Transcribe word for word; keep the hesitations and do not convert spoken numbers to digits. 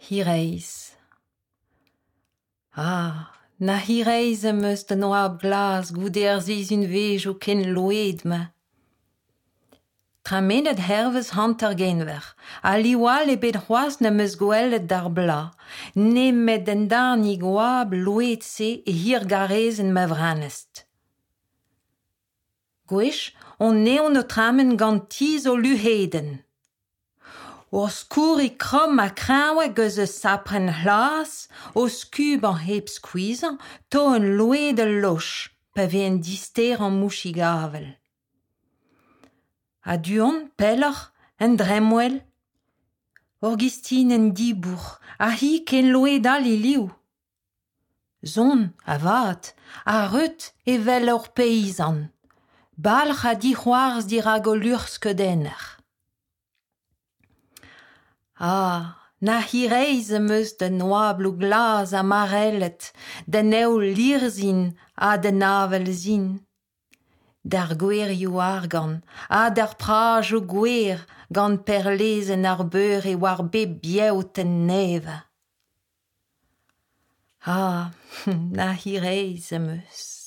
Hireis. Ah, na hireis eus de noab glas gouder ziz un vej o ken loed me. Tramenet hervez hant ar genver, a liwal e bet c'hoaz ne meus gwelet d'ar bla, ne met den darni goab loed se e hir garez en ma vranest. Gwech, on neon o tramen gant tiz o luheden. O skouri krom a kraoue geus eus sapren hlas, o skub an heb skuizan, to un loed e loch, pe veen dister an mouchi gavel. A duon, peller, en dremwel, Augustine en dibour, a hi ken loed all e liou. Zon, a vat, a reut e vel ur peizan, balch a di c'hoarz di ragolur skedenner. Ah, na hireiz em eus de noabl o glas a marellet, den eo lirzin a den avel zin. D'ar gwerioù argan, a d'ar praj o gwer gant perlezen ar beur e war bet biaout en neve. Ah, na hireiz em eus.